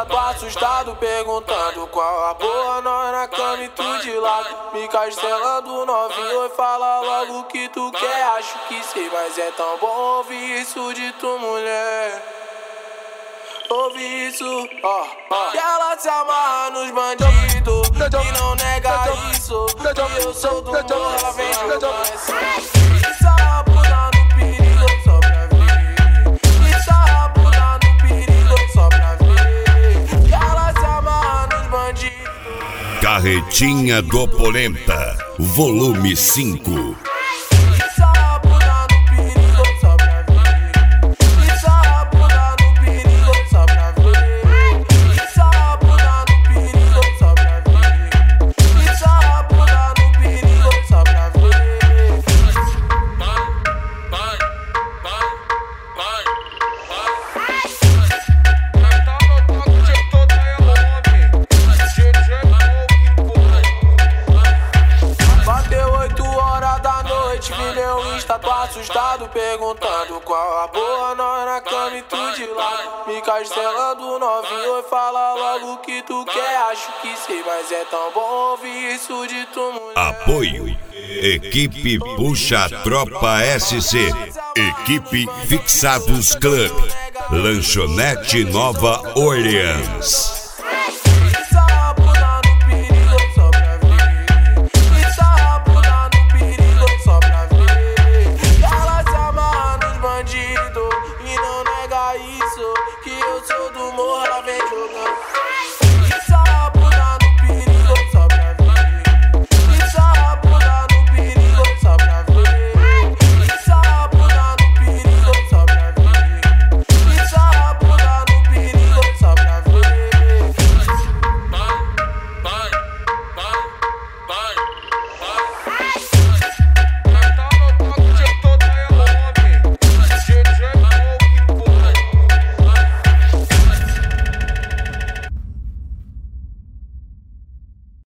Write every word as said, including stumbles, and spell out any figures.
Insta, tô assustado, perguntando qual a boa, nós na cama e tu de lado. Me castelando novinho e fala logo o que tu quer. Acho que sei, mas é tão bom ouvir isso de tu, mulher. Ouvi isso, ó, ó. E ela se amarra nos bandidos e não nega isso, que eu sou do morro, ela vem jogando assim. Isso a bunda no perigo só pra ver. Isso a bunda no perigo só pra ver. E ela se amarra nos bandidos. Carretinha do Polenta, volume cinco. Vi meu Insta, tô assustado, perguntando qual a boa, nós na cama e tu de lado. Me castelando novinho e fala logo o que tu quer. Acho que sei, mas é tão bom ouvir isso de tu, mulher. Apoio: Equipe Puxa Tropa S C, Equipe Fixados Club, Lanchonete Nova Orleans. E não nega isso, que eu sou do morro, ela vem jogando.